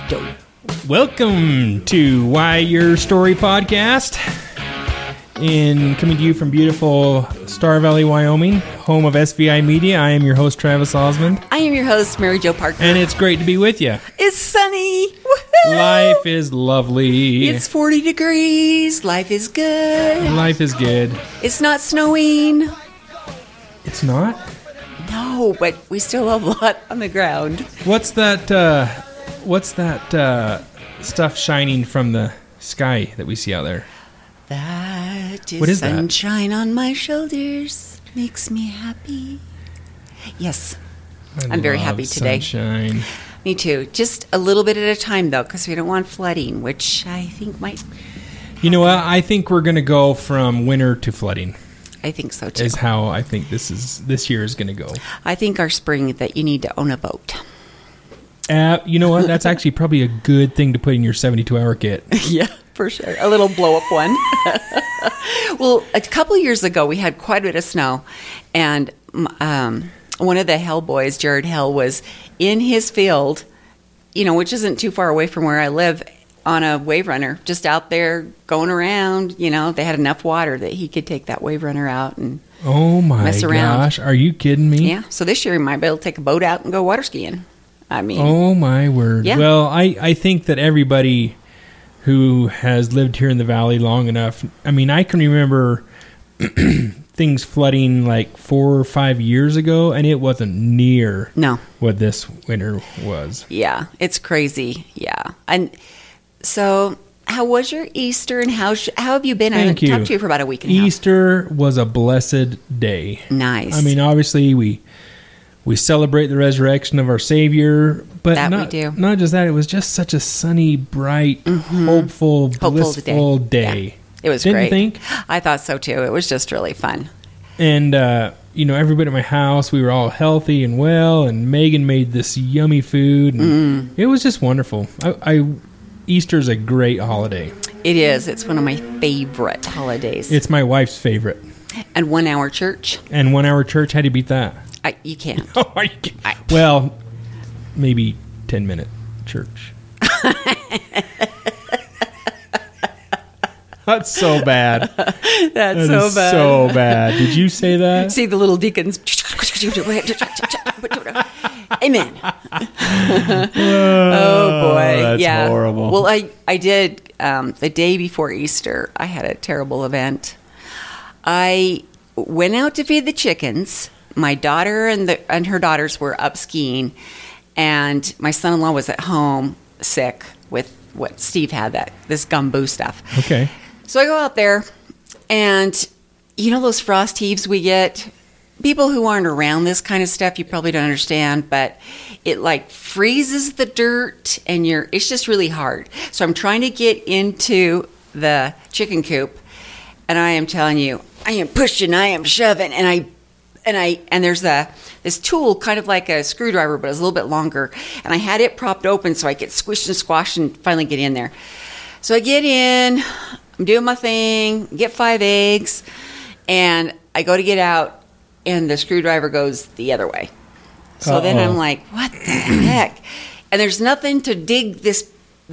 Dope. Welcome to Why Your Story podcast, coming to you from beautiful Star Valley, Wyoming, home of SVI Media. I am your host, Travis Osmond. I am your host, Mary Jo Parker. And it's great to be with you. It's sunny. Woohoo! Life is lovely. It's 40 degrees. Life is good. Life is good. It's not snowing. It's not? No, but we still have a lot on the ground. What's that stuff shining from the sky that we see out there? That is, what is sunshine on my shoulders. Makes me happy. Yes, I'm very happy today. Sunshine. Me too. Just a little bit at a time, though, because we don't want flooding, which I think might... You know what? I think we're going to go from winter to flooding. I think so, too. Is how I think this year is going to go. I think our spring that you need to own a boat. You know what? That's actually probably a good thing to put in your 72-hour kit. Yeah, for sure. A little blow-up one. Well, a couple of years ago, we had quite a bit of snow, and one of the Hell boys, Jared Hell, was in his field, which isn't too far away from where I live, on a wave runner, just out there going around. They had enough water that he could take that wave runner out and mess around. Gosh, are you kidding me? Yeah, so this year he might be able to take a boat out and go water skiing. I mean... Oh, my word. Yeah. Well, I think that everybody who has lived here in the valley long enough, I mean, I can remember things flooding like 4 or 5 years ago, and it wasn't near what this winter was. Yeah, it's crazy. Yeah. And so how was your Easter, and how have you been? I haven't talked to you for about a week and a half. Easter was a blessed day. Nice. I mean, obviously, we celebrate the resurrection of our Savior, but we do. Not just that, it was just such a sunny, bright, hopeful, blissful day. Yeah. It was Didn't great. Think? I thought so too. It was just really fun. And, everybody at my house, we were all healthy and well, and Megan made this yummy food, and it was just wonderful. Easter's a great holiday. It is. It's one of my favorite holidays. It's my wife's favorite. And 1 hour church. And 1 hour church, how do you beat that? You can't. Oh, you can't. Well, maybe 10-minute church. That's so bad. That's so bad. So bad. Did you say that? See the little deacons. Amen. Oh boy. That's horrible. Well, I did the day before Easter. I had a terrible event. I went out to feed the chickens. My daughter and her daughters were up skiing, and my son-in-law was at home sick with what Steve had, this gumbo stuff. Okay. So I go out there, and those frost heaves we get? People who aren't around this kind of stuff, you probably don't understand, but it like freezes the dirt, and it's just really hard. So I'm trying to get into the chicken coop, and I am telling you, I am pushing, I am shoving, and there's this tool, kind of like a screwdriver, but it's a little bit longer, and I had it propped open so I could squish and squash and finally get in there. So I get in, I'm doing my thing, get 5 eggs, and I go to get out, and the screwdriver goes the other way. So then I'm like, what the heck? And there's nothing to dig this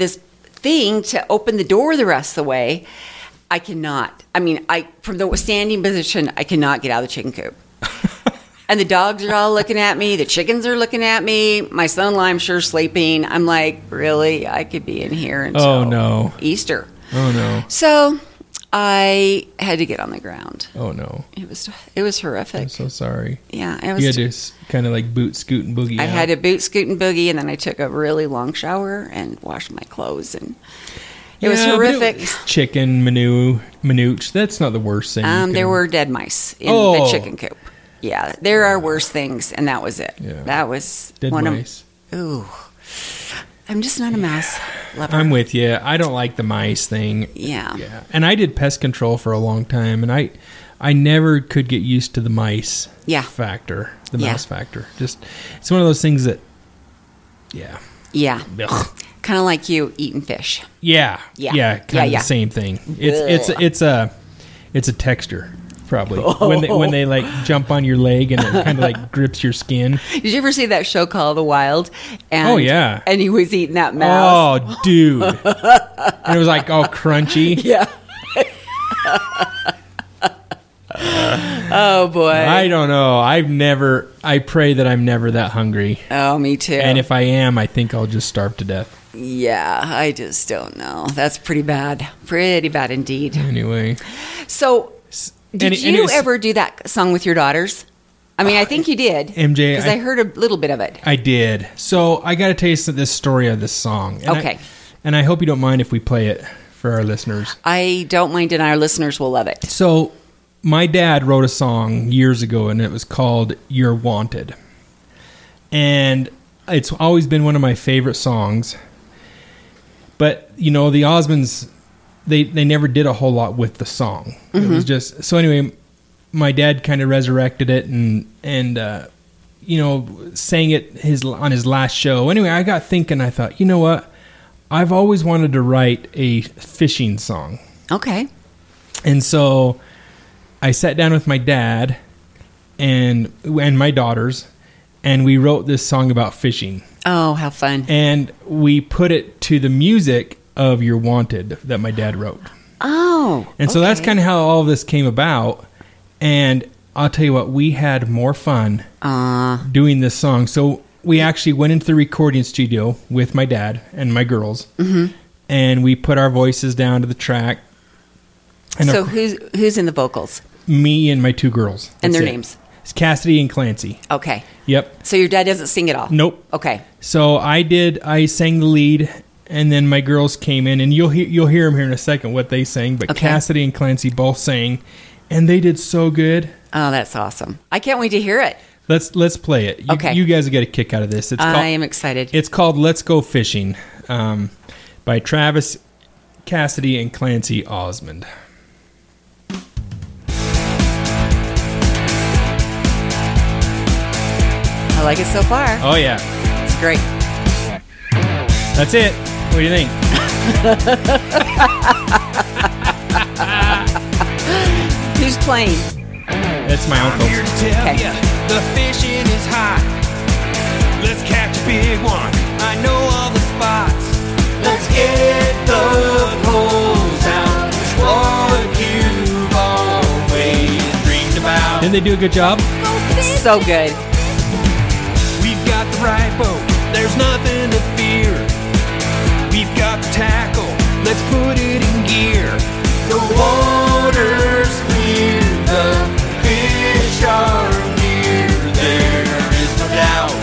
thing to open the door the rest of the way. I cannot. I mean, from the standing position, I cannot get out of the chicken coop. And the dogs are all looking at me. The chickens are looking at me. My son-in-law, I'm sure, sleeping. I'm like, really? I could be in here until Easter. Oh, no. So I had to get on the ground. Oh, no. It was horrific. I'm so sorry. Yeah. It was. You had to kind of like boot, scoot, and boogie I out. had to boot, scoot, and boogie, and then I took a really long shower and washed my clothes, and it was horrific. Chicken, minooch. That's not the worst thing. There were dead mice in the chicken coop. Yeah, there are worse things, and that was it. Yeah. That was dead mice. Ooh. I'm just not a mouse lover. I'm with you. I don't like the mice thing. Yeah. And I did pest control for a long time, and I never could get used to the mice factor, the mouse factor. Just, it's one of those things that, Yeah. Ugh. Kind of like you eating fish. Yeah. Kind of the same thing. It's a texture probably. When they like jump on your leg and it kind of like grips your skin. Did you ever see that show called The Wild? And, Oh, yeah. And he was eating that mouse. Oh, dude. And it was like all crunchy. Yeah. Oh, boy. I don't know. I pray that I'm never that hungry. Oh, me too. And if I am, I think I'll just starve to death. Yeah, I just don't know. That's pretty bad. Pretty bad indeed. Anyway. So, did you ever do that song with your daughters? I mean, I think you did. MJ. Because I heard a little bit of it. I did. So, I got to tell you this story of this song. And Okay. And I hope you don't mind if we play it for our listeners. I don't mind, and our listeners will love it. So, my dad wrote a song years ago, and it was called You're Wanted. And it's always been one of my favorite songs. But, you know, the Osmonds, they never did a whole lot with the song. It was just... So anyway, my dad kind of resurrected it and you know, sang it on his last show. Anyway, I got thinking, I thought, you know what? I've always wanted to write a fishing song. Okay. And so I sat down with my dad and my daughters, and we wrote this song about fishing. Oh, how fun. And we put it to the music of You're Wanted that my dad wrote. Oh. And so that's kind of how all of this came about. And I'll tell you what, we had more fun doing this song. So we actually went into the recording studio with my dad and my girls, and we put our voices down to the track. And so who's in the vocals? Me and my two girls. And That's their it. names? It's Cassidy and Clancy. Okay. Yep. So your dad doesn't sing at all? Nope. Okay. So I sang the lead, and then my girls came in, and you'll hear them here in a second what they sang. But Okay. Cassidy and Clancy both sang, and they did so good. Oh, that's awesome. I can't wait to hear it. Let's play it. Okay. You guys will get a kick out of this. I am excited. It's called "Let's Go Fishing" by Travis, Cassidy, and Clancy Osmond. I like it so far. Oh yeah, It's great. that's it. What do you think? Who's playing? That's my uncle. Here to tell Okay. ya, the fishing is hot. Let's catch a big one. I know all the spots. Let's get the poles out. It's what you've always dreamed about. Didn't they do a good job? So good. We've got the right boat. There's nothing to fear. We've got the tackle. Let's put it in gear. The water's clear. The fish are near. There is no doubt.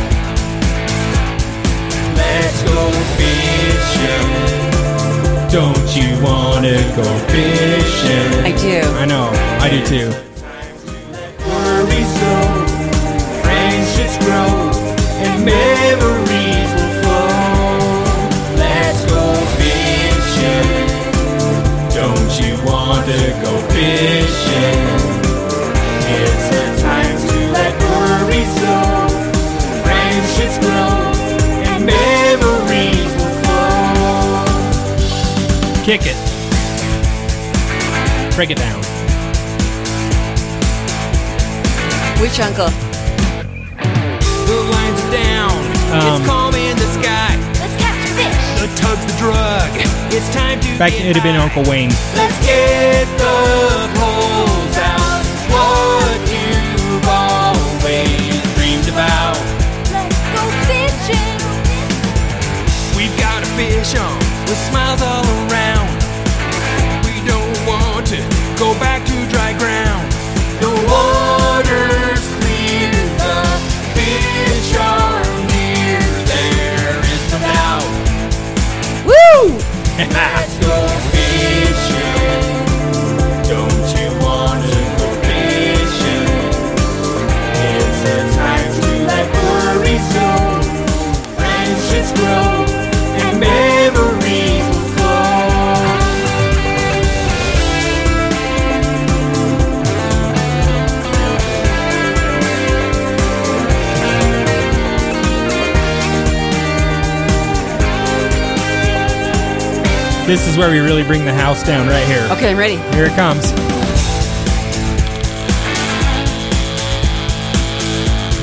Let's go fishing. Don't you wanna go fishing? I do. I know. I do too. Worries go, friendships grow, and memories will flow. Let's go fishing. Don't you wanna go fishing? It's the time to let worries go, friendships grow, and memories will flow. Kick it. Break it down. Which uncle? The lines are down, it's calm in the sky. Let's catch a fish. The tug's the drug, it's time to Back get it'd have been high. Uncle Wayne. Let's get the poles out. It's what you've always dreamed about. Let's go fishing. We've got a fish on with smiles all around. We don't want to go back to dry ground. The water's clear, the fish are near. There is no doubt. Woo! Let's go fishing. Don't you want to go fishing? It's a time to let worries go, friendships grow, and memories will flow. This is where we really bring the house down right here. Okay, I'm ready. Here it comes.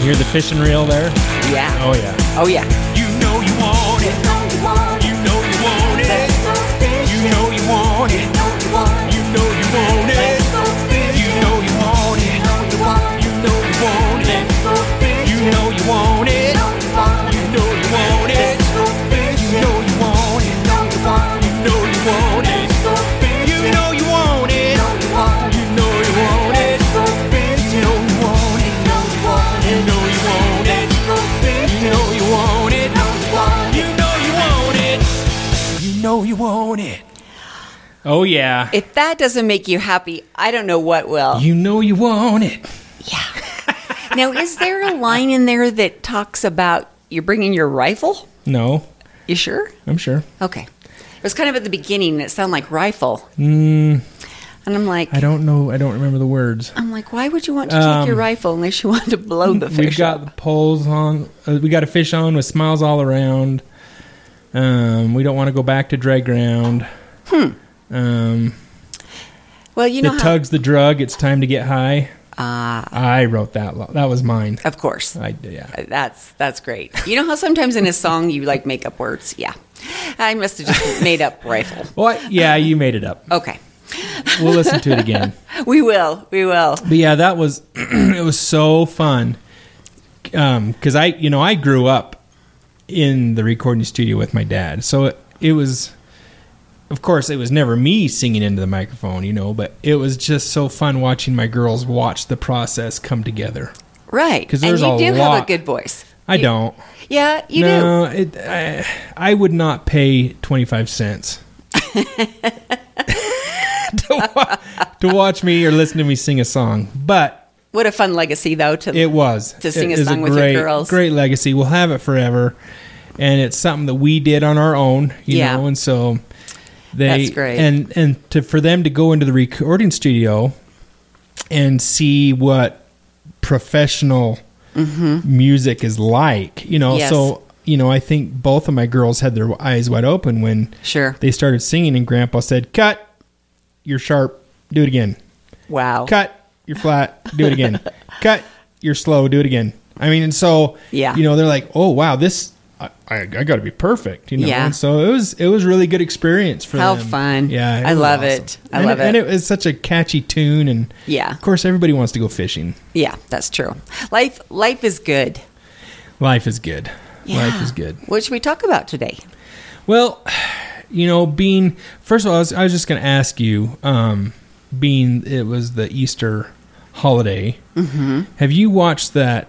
You hear the fishing reel there? Yeah. Oh, yeah. Oh, yeah. You know you want it. You know you want it. You know you want it. You know you want it. You know you want it. You know you want it. You know you want it. You know you want it. You know you want it. You know you want it. You know you want it. You know you want it. You know you want it. You know you want it. You know you want it. You know you want it. You know you want it. Oh, yeah. If that doesn't make you happy, I don't know what will. You know you want it. Yeah. Now, is there a line in there that talks about you're bringing your rifle? No, You sure? I'm sure. Okay. It was kind of at the beginning, and it sounded like rifle. Mm, And I'm like, I don't know. I don't remember the words. why would you want to take your rifle unless you want to blow the fish We've got up? the poles on. We got a fish on with smiles all around. We don't want to go back to dry ground. Well, you know The how... tug's the drug. It's time to get high. I wrote that. That was mine. Of course. Yeah. That's great. You know how sometimes in a song you like make up words? Yeah. I must have just made up rifle. Well, yeah, you made it up. Okay. We'll listen to it again. We will. But yeah, that was it was so fun. Because I grew up in the recording studio with my dad, so it was. Of course, it was never me singing into the microphone, but it was just so fun watching my girls watch the process come together. Right. 'Cause And there's you a do have lot. a good voice. I don't. Yeah, you do. No, I would not pay 25 cents to watch me or listen to me sing a song. But What a fun legacy, though, it was. to sing It a is song with your girls. Great legacy. We'll have it forever. And it's something that we did on our own, Yeah. and so That's great. And for them to go into the recording studio and see what professional music is like, Yes. so I think both of my girls had their eyes wide open when Sure. they started singing, and Grandpa said, "Cut, you're sharp, do it again. Wow. Cut, you're flat, do it again. Cut, you're slow, do it again." I mean, and so Yeah. they're like, "Oh wow, this I got to be perfect," Yeah. And so it was really good experience for How them. fun. Yeah, I was love awesome. it. I love And it. it was such a catchy tune, and Yeah. of course everybody wants to go fishing. Yeah, that's true. Life is good. Life is good. Yeah. Life is good. What should we talk about today? Well, being first of all, I was just going to ask you, being it was the Easter holiday. Mm-hmm. Have you watched that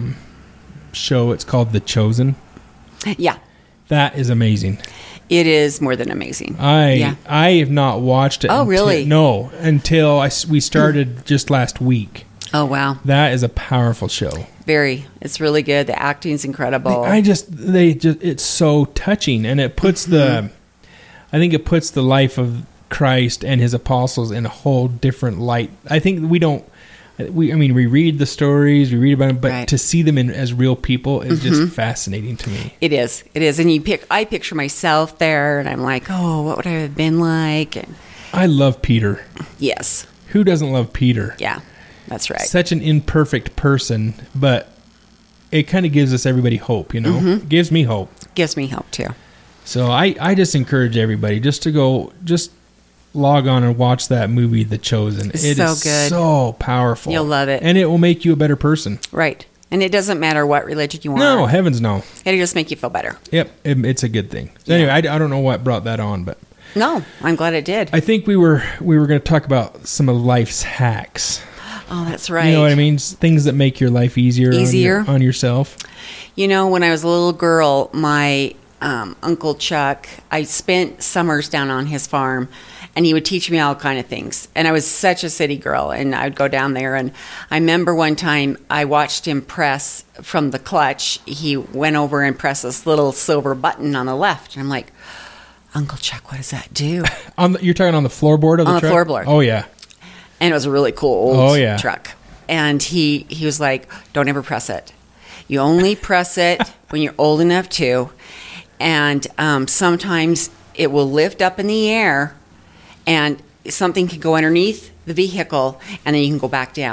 show? It's called The Chosen. Yeah, That is amazing. it is more than amazing. I have not watched it. Oh, really? Until we started just last week. Oh, wow. That is a powerful show. Very. It's really good. The acting's incredible. It's so touching, and it puts I think it puts the life of Christ and his apostles in a whole different light. I think we read the stories, we read about them, but Right. to see them as real people is just fascinating to me. It is. It is. And I picture myself there, and I'm like, oh, what would I have been like? And I love Peter. yes. Who doesn't love Peter? Yeah, that's right. Such an imperfect person, but it kind of gives us everybody hope, It gives me hope. Gives me hope, too. So I just encourage everybody just to log on and watch that movie, The Chosen. It's It so is good. so powerful. You'll love it. And it will make you a better person. Right. And it doesn't matter what religion you are. No, heavens no. It'll just make you feel better. Yep, it's a good thing. So anyway, I don't know what brought that on, but No, I'm glad it did. I think we were going to talk about some of life's hacks. Oh, that's right. You know what I mean? Things that make your life easier. Easier. On yourself. You know, when I was a little girl, my Uncle Chuck, I spent summers down on his farm, and he would teach me all kind of things. And I was such a city girl, and I would go down there. And I remember one time I watched him press from the clutch. He went over and pressed this little silver button on the left. And I'm like, Uncle Chuck, what does that do? You're talking on the floorboard of the On the truck? floorboard. Oh, yeah. And it was a really cool Oh, old yeah. truck. And he was like, don't ever press it. You only press it when you're old enough to. And sometimes it will lift up in the air, and something can go underneath the vehicle, and then you can go back down.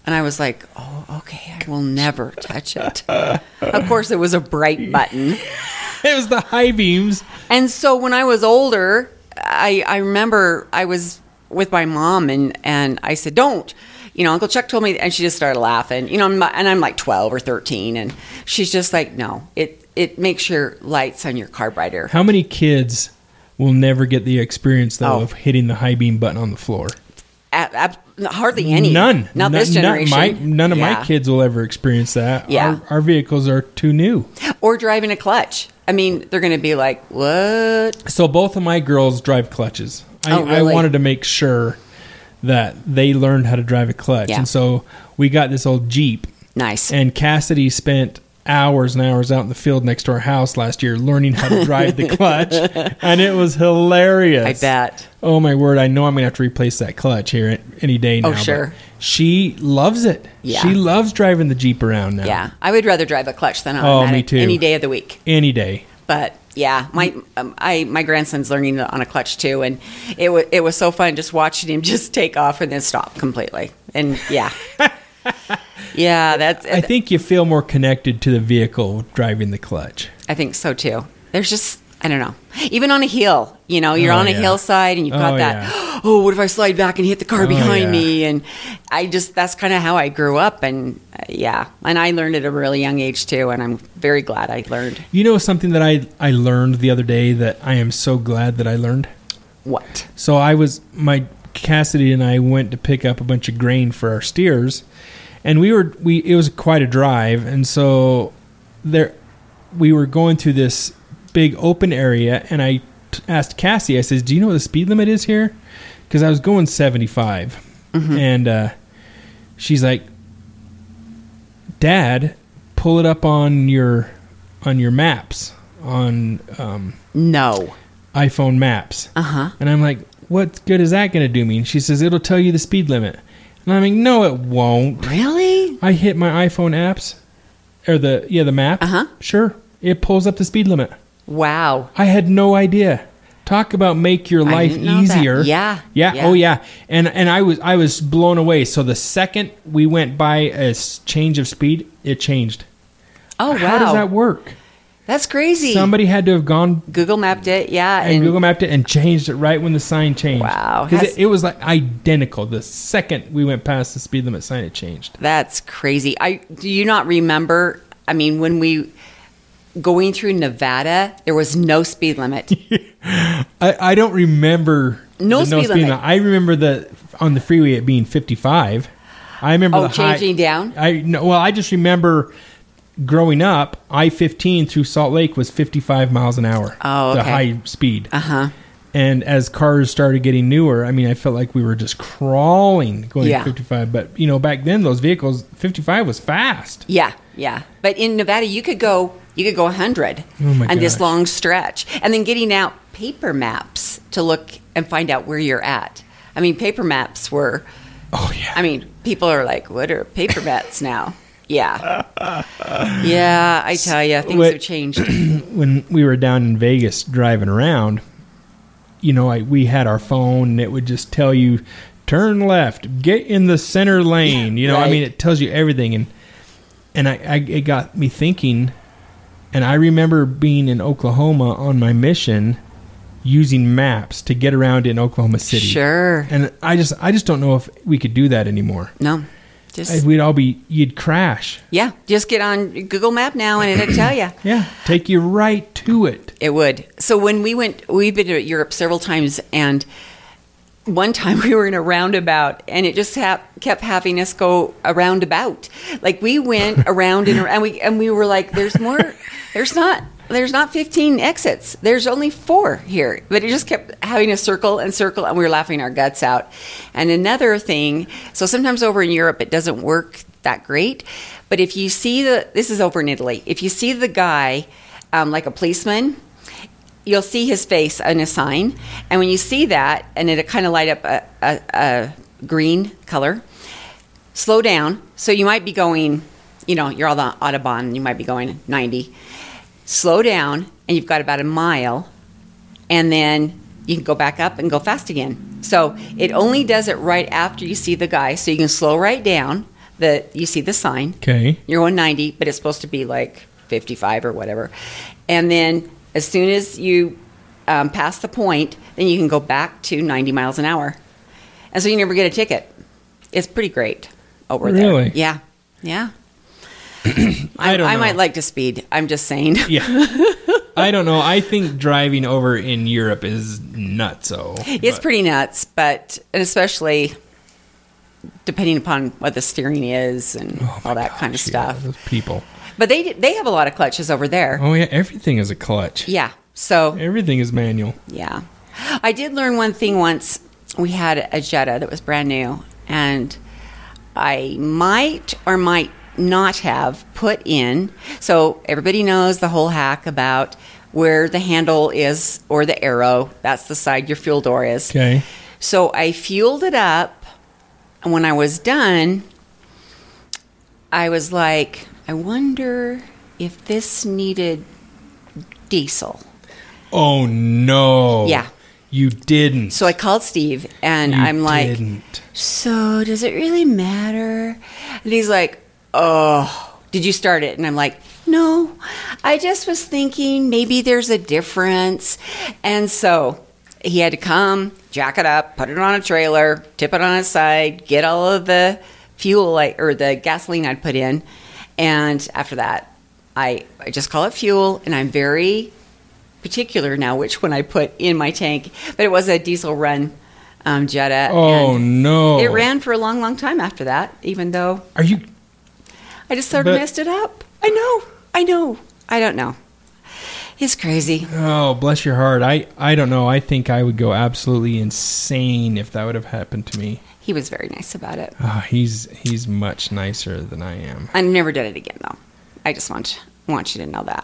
And I was like, oh, okay, I will never touch it. Of course, it was a bright button. It was the high beams. And so when I was older, I remember I was with my mom and I said, don't. You know, Uncle Chuck told me, and she just started laughing. You know, and I'm like 12 or 13, and she's just like, no, it makes your lights on your car brighter. How many kids will never get the experience, though, Oh. of hitting the high beam button on the floor? Hardly any. None. Not this generation. None of my Yeah. kids will ever experience that. Yeah. Our vehicles are too new. Or driving a clutch. I mean, they're going to be like, what? So both of my girls drive clutches. I really? wanted to make sure that they learned how to drive a clutch. Yeah. And so we got this old Jeep. Nice. And Cassidy spent hours and hours out in the field next to our house last year learning how to drive the clutch. And it was hilarious. I bet. Oh, my word. I know I'm going to have to replace that clutch here any day now. Oh, sure. but she loves it. Yeah. She loves driving the Jeep around now. Yeah. I would rather drive a clutch than Oh, automatic me too. any day of the week. Any day. But yeah, my grandson's learning on a clutch too, and it was so fun just watching him just take off and then stop completely. And yeah, yeah, that's. I think you feel more connected to the vehicle driving the clutch. I think so too. There's just, I don't know. Even on a hill, you know, you're Oh, on a yeah. hillside and you've got Oh, that, yeah. oh, what if I slide back and hit the car behind yeah. me? And that's kind of how I grew up. And yeah, and I learned at a really young age too. And I'm very glad I learned. You know something that I learned the other day that I am so glad that I learned? What? So Cassidy and I went to pick up a bunch of grain for our steers, and it was quite a drive, and so we were going through this big open area, and I asked Cassie, I says, do you know what the speed limit is here? Because I was going 75. And she's like, Dad, pull it up on your maps, on No. iPhone maps. Uh-huh. And I'm like, what good is that going to do me? And she says, it'll tell you the speed limit. And I'm like, no, it won't. Really? I hit my iPhone apps, or the map. Uh-huh. Sure. It pulls up the speed limit. Wow. I had no idea. Talk about make your I life didn't know that. easier. Yeah. Yeah. Yeah. Oh yeah. And I was blown away. So the second we went by a change of speed, it changed. Oh, wow. How does that work? That's crazy. Somebody had to have gone Google mapped it, yeah. and Google mapped it and changed it right when the sign changed. Wow. Because it was like identical. The second we went past the speed limit sign, it changed. That's crazy. Do you not remember, I mean, when we going through Nevada, there was no speed limit. I don't remember No the speed limit. I remember on the freeway it being 55. I remember Oh, the high, changing down? I just remember growing up, I-15 through Salt Lake was 55 miles an hour. Oh, The okay. high speed. Uh-huh. And as cars started getting newer, I mean, I felt like we were just crawling going Yeah. 55. But, back then, those vehicles, 55 was fast. Yeah, yeah. But in Nevada, you could go 100 Oh, my on this gosh. long stretch. And then getting out paper maps to look and find out where you're at. I mean, paper maps Oh, yeah. I mean, people are like, what are paper maps now? Yeah. Yeah, I tell you, things What- have changed. When we were down in Vegas driving around, we had our phone and it would just tell you, turn left, get in the center lane. I right. mean, it tells you everything. And it got me thinking, and I remember being in Oklahoma on my mission using maps to get around in Oklahoma City. Sure. And I just don't know if we could do that anymore. No. Just You'd crash. yeah, just get on Google Map now and it'll tell you. Yeah. Take you right to it. It would. So when we've been to Europe several times, and one time we were in a roundabout, and it just kept having us go a roundabout. Like we went around and we were like, "There's more. There's not 15 exits. There's only 4 here." But it just kept having a circle and circle, and we were laughing our guts out. And another thing, so sometimes over in Europe it doesn't work that great. But if you see this is over in Italy, if you see the guy like a policeman, you'll see his face on a sign, and when you see that, and it'll kind of light up a green color, slow down. So you might be going, you're on the Autobahn, and you might be going 90. Slow down, and you've got about a mile, and then you can go back up and go fast again. So it only does it right after you see the guy, so you can slow right down. you see the sign. Okay. You're going 90, but it's supposed to be like 55 or whatever. And then as soon as you pass the point, then you can go back to 90 miles an hour. And so you never get a ticket. It's pretty great over there. Really? Yeah. Yeah. I don't know. I might like to speed. I'm just saying. Yeah. I don't know. I think driving over in Europe is nutso. It's pretty nuts, but and especially depending upon what the steering is and all that kind of stuff. Yeah, those people. But they have a lot of clutches over there. Oh, yeah. Everything is a clutch. Yeah. So, Everything is manual. yeah. I did learn one thing once. We had a Jetta that was brand new, and I might or might not have put in. So everybody knows the whole hack about where the handle is or the arrow. That's the side your fuel door is. Okay. So I fueled it up, and when I was done, I was like, I wonder if this needed diesel. Oh, no. Yeah. You didn't. So I called Steve, and You I'm like, didn't. so does it really matter? And he's like, oh, did you start it? And I'm like, no, I just was thinking maybe there's a difference. And so he had to come, jack it up, put it on a trailer, tip it on its side, get all of the fuel or the gasoline I'd put in. And after that, I just call it fuel, and I'm very particular now which one I put in my tank. But it was a diesel run Jetta. Oh, and no. it ran for a long, long time after that, even though Are you... I just sort of But- messed it up. I know. I don't know. It's crazy. Oh, bless your heart. I don't know. I think I would go absolutely insane if that would have happened to me. He was very nice about it. Oh, he's much nicer than I am. I never did it again, though. I just want you to know that.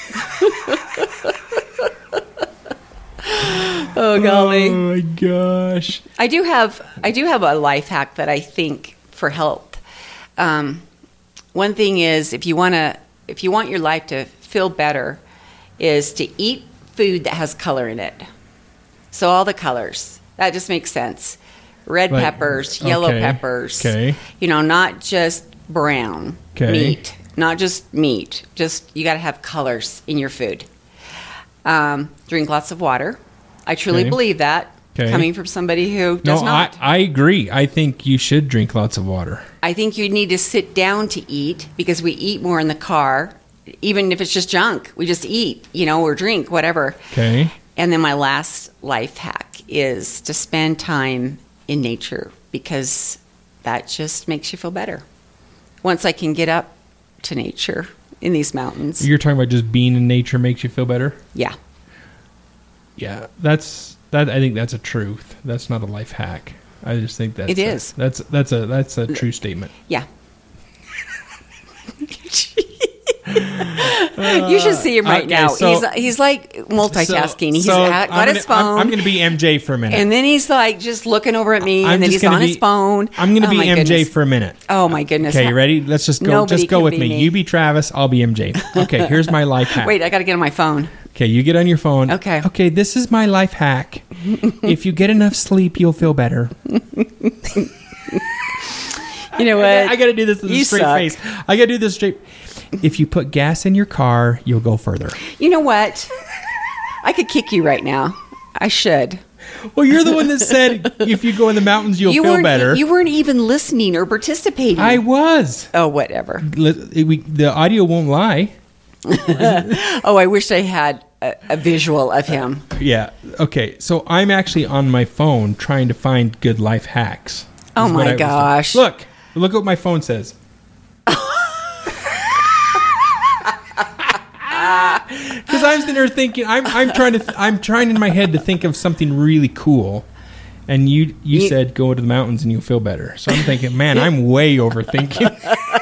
Oh, golly. Oh my gosh. I do have a life hack that I think for health. One thing is if you want your life to feel better, is to eat food that has color in it. So all the colors. That just makes sense. Red Like, peppers, yellow okay, peppers. okay. Not just brown Okay. meat. Not just meat. Just you got to have colors in your food. Drink lots of water. I truly Okay. believe that. Okay. Coming from somebody who No, does not. I agree. I think you should drink lots of water. I think you need to sit down to eat because we eat more in the car. Even if it's just junk, we just eat, or drink, whatever. Okay. And then my last life hack is to spend time in nature because that just makes you feel better. Once I can get up to nature in these mountains. You're talking about just being in nature makes you feel better? Yeah. Yeah. I think that's a truth. That's not a life hack. I just think that's It is. That's a true statement. Yeah. You should see him right Okay, now. so- He's like multitasking. He's So got his phone. I'm going to be MJ for a minute. And then he's like just looking over at me, I'm and then just he's gonna on his phone. I'm going to Oh, be my MJ goodness. for a minute. Oh my goodness! Okay, you ready? Let's just go. Nobody Just go can with be me. me. You be Travis. I'll be MJ. Okay, here's my life hack. Wait, I got to get on my phone. Okay, you get on your phone. Okay. Okay, this is my life hack. If you get enough sleep, you'll feel better. You know what? I got to do this with a You straight suck. face. I got to do this straight. If you put gas in your car, you'll go further. You know what? I could kick you right now. I should. Well, you're the one that said if you go in the mountains, you'll feel weren't, better. You weren't even listening or participating. I was. Oh, whatever. The audio won't lie. Oh, I wish I had a visual of him. Yeah. Okay. So I'm actually on my phone trying to find good life hacks. Oh is what my I was doing. gosh. Look what my phone says. Because I'm sitting there thinking, I'm trying in my head to think of something really cool, and you said go to the mountains and you'll feel better. So I'm thinking, man, I'm way overthinking.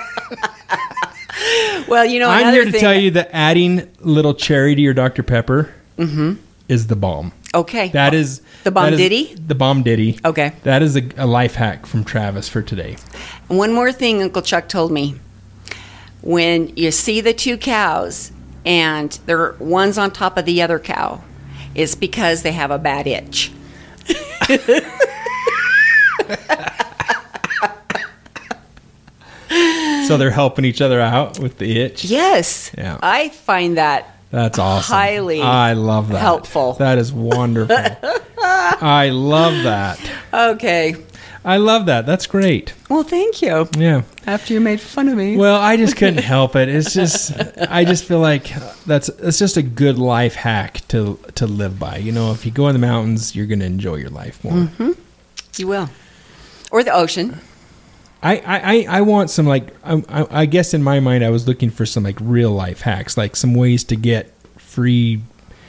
Well, I'm another here to thing. tell you that adding little cherry to your Dr. Pepper is the bomb. Okay. That is The bomb that is- ditty? The bomb ditty. Okay. That is a life hack from Travis for today. One more thing Uncle Chuck told me. When you see the two cows and one's on top of the other cow, it's because they have a bad itch. So they're helping each other out with the itch. Yes. Yeah. I find that That's awesome. highly I love that. helpful. That is wonderful. I love that. Okay. I love that. That's great. Well, thank you. Yeah. After you made fun of me. Well, I just couldn't help it. It's just, I just feel like it's just a good life hack to live by. You know, if you go in the mountains, you're going to enjoy your life more. Mm-hmm. You will. Or the ocean. I want some, like, I guess in my mind I was looking for some, like, real life hacks, like some ways to get free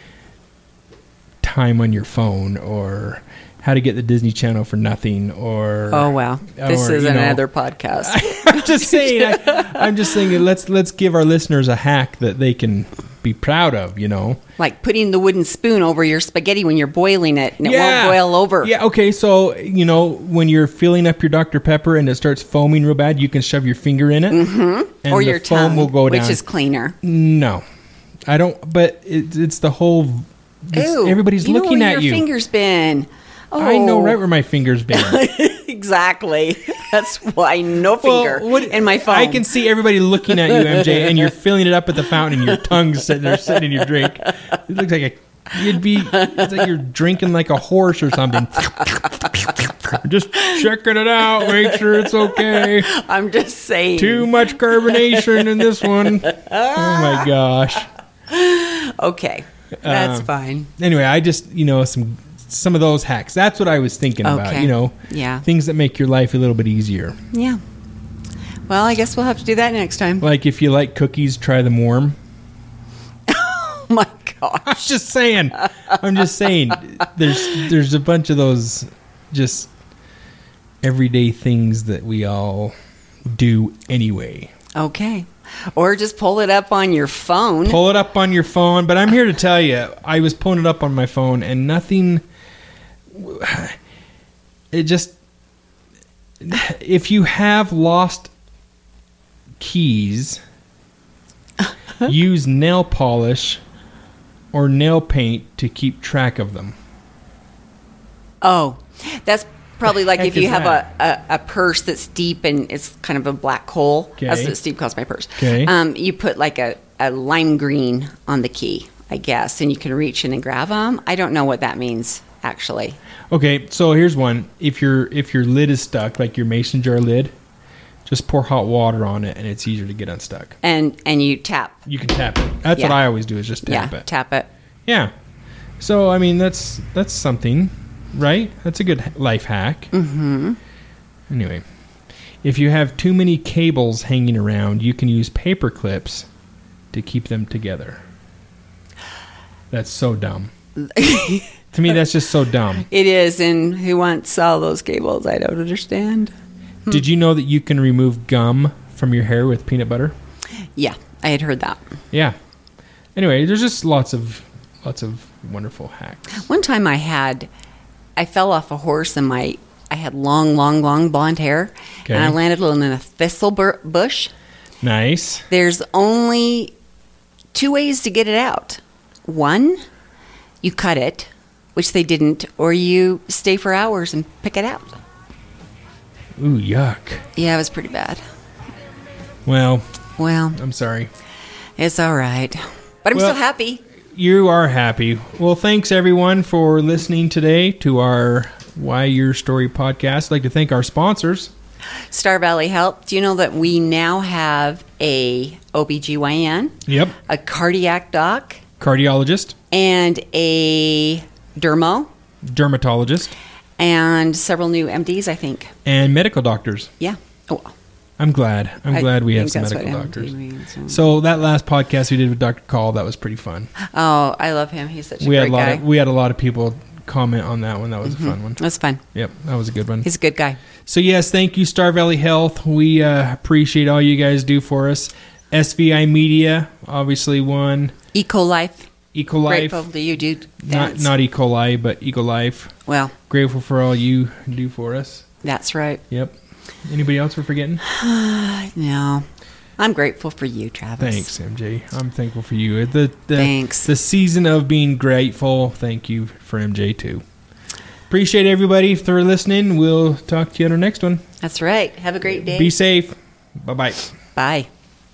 time on your phone, or how to get the Disney Channel for nothing, or Oh, wow. This is another podcast. I'm just saying. I'm just saying. Let's give our listeners a hack that they can be proud of. You know, Like putting the wooden spoon over your spaghetti when you're boiling it and it won't boil over. Yeah. Okay. So when you're filling up your Dr. Pepper and it starts foaming real bad, you can shove your finger in it, and Or the your foam tongue, will go down. which is cleaner. No, I don't. But it's the whole. Ew. Everybody's you know looking where at your you. finger's been. Oh. I know right where my finger's been. Exactly. That's why no finger in my phone. I can see everybody looking at you, MJ, and you're filling it up at the fountain, and your tongue's sitting there, sitting in your drink. It looks like it's like you're drinking like a horse or something. Just checking it out, make sure it's okay. I'm just saying. Too much carbonation in this one. Oh my gosh. Okay. That's fine. Anyway, I just, some of those hacks. That's what I was thinking about, Okay. Yeah. Things that make your life a little bit easier. Yeah. Well, I guess we'll have to do that next time. Like if you like cookies, try them warm. Oh my gosh. I'm just saying. There's a bunch of those just everyday things that we all do anyway. Okay. Or just pull it up on your phone. Pull it up on your phone. But I'm here to tell you, I was pulling it up on my phone and nothing. It just. If you have lost keys, use nail polish or nail paint to keep track of them. Oh, that's probably like heck if you is have that? a purse that's deep and it's kind of a black hole. Okay. That's what Steve calls my purse. Okay. You put like a lime green on the key, I guess, and you can reach in and grab them. I don't know what that means, actually. Okay, so here's one. If your lid is stuck, like your mason jar lid, just pour hot water on it, and it's easier to get unstuck. And you tap. You can tap it. That's what I always do, is just tap it. Tap it. Yeah. So I mean, that's something, right? That's a good life hack. Mm-hmm. Anyway, if you have too many cables hanging around, you can use paper clips to keep them together. That's so dumb. To me, that's just so dumb. It is, and who wants all those cables? I don't understand. Did you know that you can remove gum from your hair with peanut butter? Yeah, I had heard that. Yeah. Anyway, there's just lots of wonderful hacks. One time I fell off a horse and I had long blonde hair, Okay. and I landed in a thistle bush. Nice. There's only 2 ways to get it out. One, you cut it, which they didn't, or you stay for hours and pick it out. Ooh, yuck. Yeah, it was pretty bad. Well, Well, I'm sorry. it's all right. But I'm Well- still happy. You are happy. Well, thanks everyone for listening today to our Why Your Story podcast. I'd like to thank our sponsors. Star Valley Health. Do you know that we now have a OBGYN, Yep. a cardiac doc, Cardiologist, and a dermo, dermatologist, and several new MDs, I think. and medical doctors. Yeah. Oh, I'm glad. I'm glad we have some think that's medical what doctors. MD means. So that last podcast we did with Dr. Call, that was pretty fun. Oh, I love him. He's such a We had great guy. we had a lot of people comment on that one. That was a fun one. That's fun. Yep, that was a good one. He's a good guy. So yes, thank you, Star Valley Health. We appreciate all you guys do for us. SVI Media, obviously one. Ecolife. Ecolife, Grateful to you, dude. not E. coli, but Ecolife. Well, Grateful for all you do for us. that's right. Yep. Anybody else we're forgetting? No. I'm grateful for you, Travis. Thanks, MJ. I'm thankful for you. Thanks. The season of being grateful. Thank you for MJ too. Appreciate everybody for listening. We'll talk to you on our next one. That's right. Have a great day. Be safe. Bye-bye. Bye. Bye.